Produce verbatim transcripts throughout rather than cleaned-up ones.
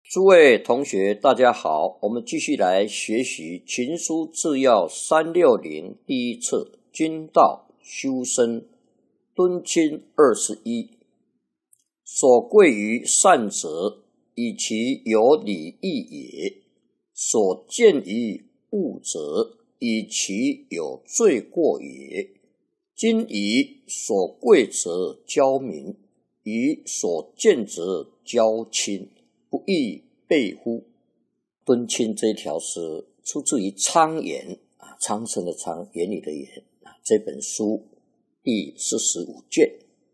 诸位同学大家好，我们继续来学习群书治要三六零第一册君道修身敦亲二十一。所贵于善者，以其有礼义也；所见于恶者，以其有罪过也。今以所贵者教民，以所见者教亲，不亦备乎？敦亲这一条是出自于昌言啊，昌盛的昌，言语的言啊，这本书第四十五卷。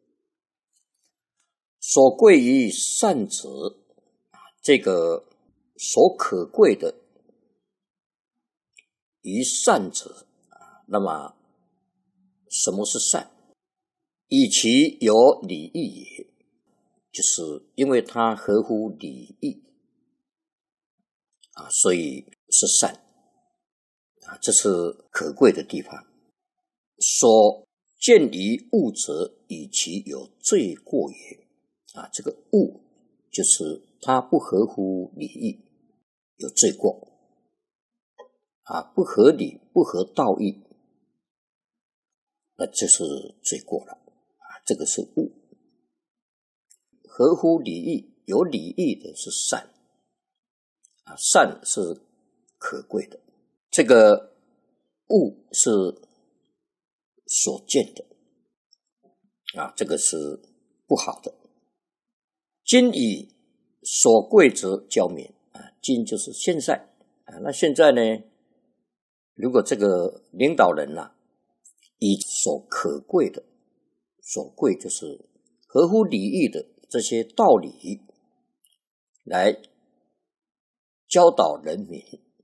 所贵于善者啊，这个所可贵的于善者啊，那么什么是善？以其有礼义也，就是因为它合乎礼义啊，所以是善啊，这是可贵的地方。所见于恶者，以其有罪过也啊，这个恶就是它不合乎礼义，有罪过啊，不合理，不合道义，那就是罪过了啊，这个是恶。合乎礼义，有礼义的是善啊，善是可贵的，这个恶是所见的啊，这个是不好的。今以所贵者教民啊，今就是现在啊，那现在呢，如果这个领导人啊，以所可贵的，所贵就是合乎礼义的这些道理来教导人民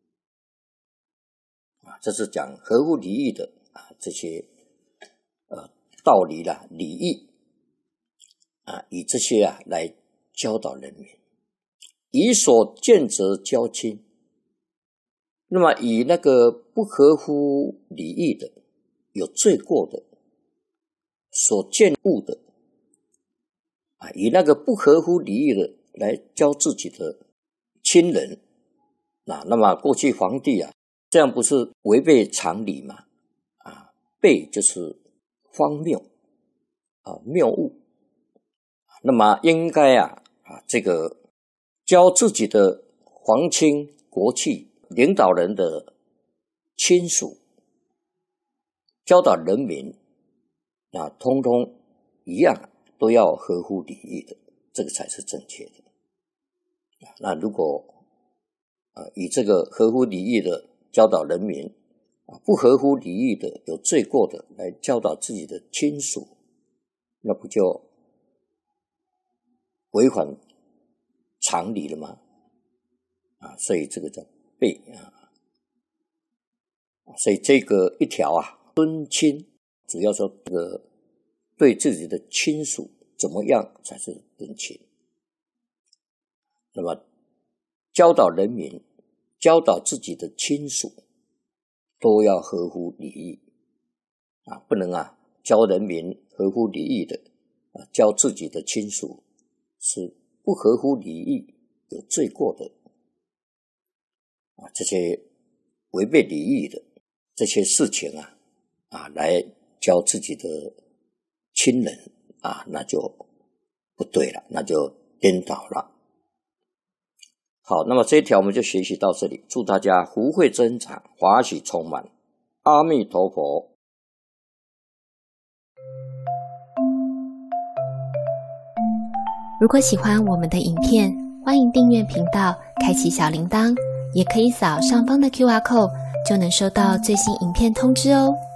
啊，这是讲合乎礼义的啊，这些呃道理啦、礼义啊，以这些啊来教导人民。以所见者教亲，那么以那个不合乎礼义的、有罪过的、所见恶的啊，以那个不合乎礼义的来教自己的亲人啊，那么过去皇帝啊，这样不是违背常理吗？啊，悖就是荒谬啊，谬误。那么应该啊啊，这个教自己的皇亲国戚、领导人的亲属，教导人民啊，通通一样，都要合乎礼义的，这个才是正确的。那如果啊以这个合乎礼义的教导人民啊，不合乎礼义的、有罪过的来教导自己的亲属，那不就违反常理了吗？啊，所以这个叫悖啊。所以这个一条啊，敦亲主要说这个对自己的亲属怎么样才是敦亲。那么教导人民、教导自己的亲属都要合乎礼义啊，不能啊教人民合乎礼义的啊，教自己的亲属是不合乎礼义、有罪过的啊，这些违背礼义的这些事情啊啊，来教自己的亲人啊，那就不对了，那就颠倒了。好，那么这一条我们就学习到这里，祝大家福慧增长，华喜充满，阿弥陀佛。 如果喜欢我们的影片，欢迎订阅频道，开启小铃铛，也可以扫上方的 Q R code， 就能收到最新影片通知哦。